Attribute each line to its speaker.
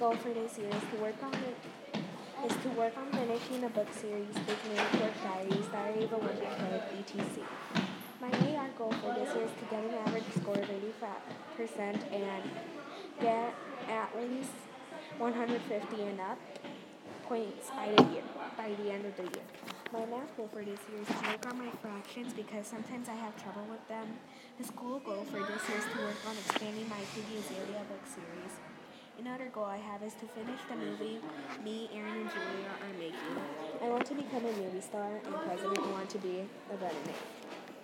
Speaker 1: goal for this year is to work on finishing a book series, Big New York Diaries, Diary of a Wimpy Kid, etc. My AR goal for this year is to get an average score of 85% and get at least 150 and up points by the end of the year. My math goal for this year is to work on my fractions because sometimes I have trouble with them. The school goal for this year is to work on expanding my previous area book series. Another goal I have is to finish the movie me, Aaron, and Julia are making. I want to become a movie star, and President want to be a veterinarian.